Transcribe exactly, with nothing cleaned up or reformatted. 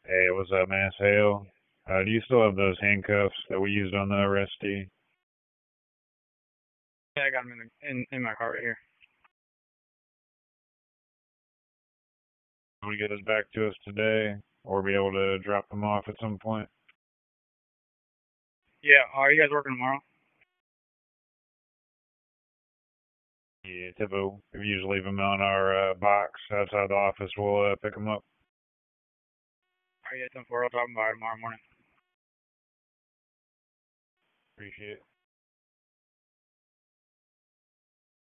Hey, what's up, man? It's Hale. Uh, do you still have those handcuffs that we used on the arrestee? Yeah, I got them in, the, in in my car right here. Will you get us back to us today, or be able to drop them off at some point? Yeah, are you guys working tomorrow? Yeah, typical. We usually leave them on our uh, box outside the office. We'll uh, pick them up. Are you guys done for? I'll talk about it tomorrow morning. Appreciate it.